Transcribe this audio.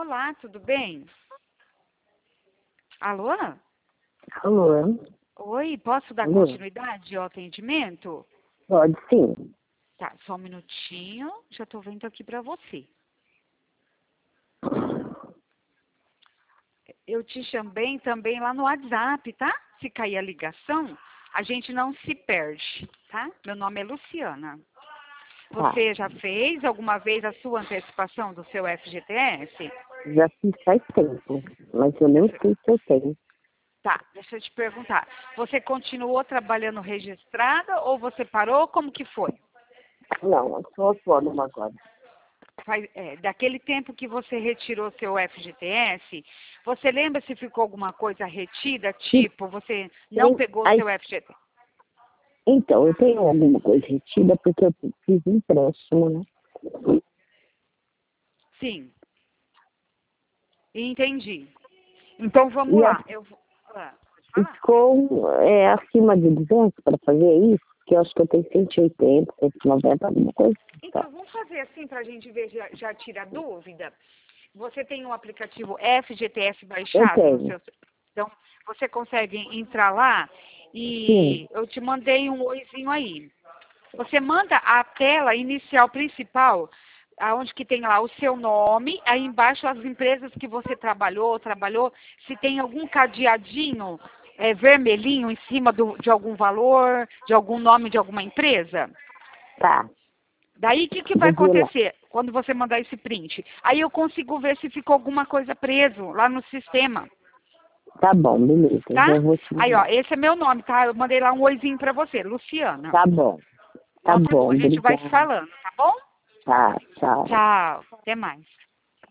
Olá, tudo bem? Alô? Alô? Oi, posso dar Alô? continuidade ao atendimento? Pode sim. Tá, só um minutinho, já tô vendo aqui pra você. Eu te chamei também lá no WhatsApp, tá? Se cair a ligação, a gente não se perde, tá? Meu nome é Luciana. Tá. Você já fez alguma vez a sua antecipação do seu FGTS? Já fiz faz tempo, mas eu nem sei se eu tenho. Tá, deixa eu te perguntar. Você continuou trabalhando registrada ou você parou? Como que foi? Não, eu sou autônoma agora. Daquele tempo que você retirou seu FGTS, você lembra se ficou alguma coisa retida? Tipo, você não pegou Aí, seu FGTS? então, eu tenho alguma coisa retida porque eu fiz empréstimo, né? Sim, entendi. Então vamos E lá. Pode falar. ficou acima de 200 para fazer isso, que eu acho que eu tenho 180, 190, alguma coisa. Então, Tá. vamos fazer assim para a gente ver, já tira a dúvida. Você tem um aplicativo FGTS Eu baixado no tenho. seu... Então, você consegue entrar lá Sim. e eu te mandei um oizinho aí. Você manda a tela inicial principal, aonde que tem lá o seu nome, aí embaixo as empresas que você trabalhou, se tem algum cadeadinho vermelhinho em cima de algum valor, de algum nome de alguma empresa. Tá. Daí, o que vai Vou ver lá. acontecer quando você mandar esse print? Aí eu consigo ver se ficou alguma coisa preso lá no sistema, Tá bom, beleza. tá? Já vou te Aí, ó, mandar. esse é meu nome, tá? Eu mandei lá um oizinho pra você, Luciana. Tá bom. Tá Então, tá bom, bom, a gente vai se obrigada. falando, tá bom? Tá, tchau. Tchau, até mais.